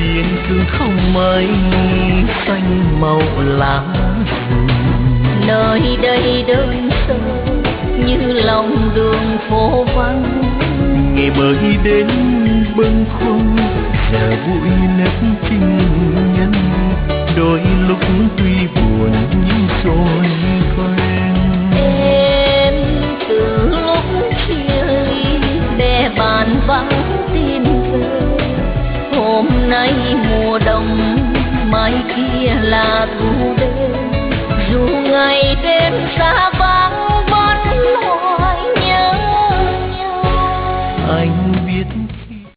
biên cương không mây xanh màu lá rừng. Nơi đây đơn sơ như lòng đường phố vắng, ngày mới đến bâng khuâng giờ vui nét tình nhân, đôi lúc tuy buồn nhưng rồi quen. Em từ lúc chia ly để bàn vắng tin giờ, hôm nay mùa đông mai kia là thu đến, dù ngày đêm xa vắng